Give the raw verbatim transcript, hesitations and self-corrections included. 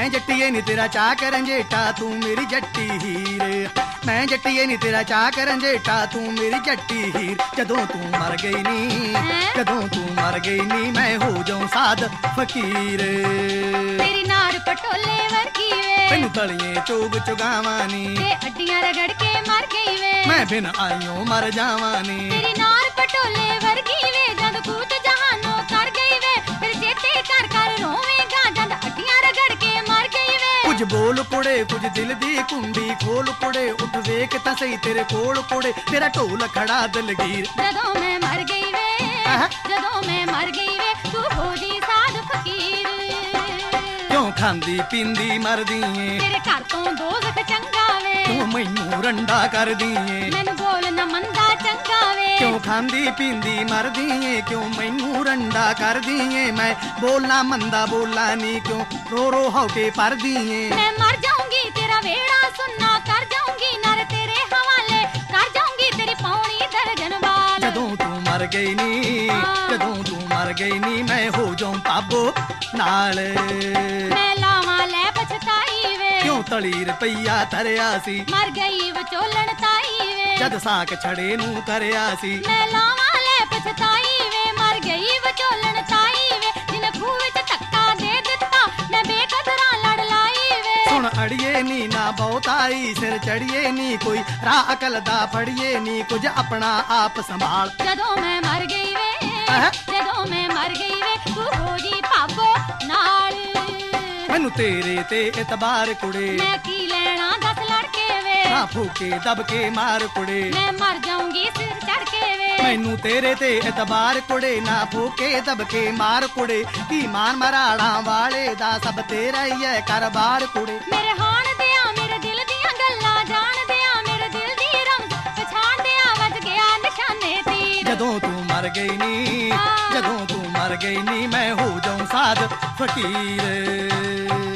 मैं जट्टिए नी तेरा चाह करन जेठा तू मेरी जट्टी हीर मैं जट्टिए नी तेरा चाह करन जेठा तू मेरी जट्टी हीर जदों तू मर गई नी जदों तू मर गई नी मैं हो जाऊं साध फकीर तेरी नार पटोले वर्गी वे तेनू तलिए चोग चुगावानी ते अड्डियां रगड़ के मर गई वे मैं बिन आईओ मर जावानी तेरी नार पटोले वर्गी वे जद कूत जहानों कर गई वे फिर चेते कर कर रोवेगा जद अड्डियां रगड़ के मर गई वे कुछ बोल कुड़े कुछ दिल दी कुंडी खोल कुड़े उठ वेख तां सही तेरे कोल कुड़े तेरा ढोल खड़ा दलगीर जदों मैं मर गई वे जदों मैं मर गई वे तू हो जी साध फकीर क्यों खांदी पींदी मरदी ए तेरे घर तो दोज़ख चंगा वे तू मैनू रंडा कर दी ए मैनू बोल न मंदा चंगा वे क्यों खांदी पींदी मरदी ए क्यों मैनू रंडा कर दी ए मैं बोलना मंदा बोला नी क्यों रो रो हो के पर दी ए मैं मर जाऊंगी तेरा वेड़ा सुनना कर जाऊंगी नर तेरे हवाले कर जाऊंगी तेरी पौनी दर्जन बाल जदों तू मर गई नी जदों तू मर गई नी मैं हो जाऊं पाबो नाल मैं लावां लै पछताई वे क्यों तली रपैया धरिया सी मर गई विचोलण ताई वे जद साक छड़े नू करिया सी मैं लावां लै पछताई वे मर गई विचोलण ताई वे जिन खूह विच धक्का दे दित्ता मैं बेकदरा लड़ लाई वे सुन अड़िए नी ना बहुताई सिर चढ़िए नी कोई राह अकल दा फड़िए नी कुछ अपना आप संभाल जदों मैं मर गई वे जदों मैं मर गई वे तू हो जी भागो नाल मैनू तेरे ते इतबार कुड़े मैं की लेना दस लड़के वे ना फूके दब के मार कुड़े मैं मर जाऊंगी सिर चढ़ के वे मैनू तेरे ते इतबार कुड़े ना फूके दब के मार कुड़े की मान मराड़ा वाले दा सब तेरा ही है कारोबार कुड़े मेरे हान दिया मेरे दिल दियां गल्लां जान दिया मेरे दिल दी रंग पछाण दिया वज गया निशाने तीर जदों तू मर गई नी जदों तू मर गई नी मैं हो जाऊं साध फकीर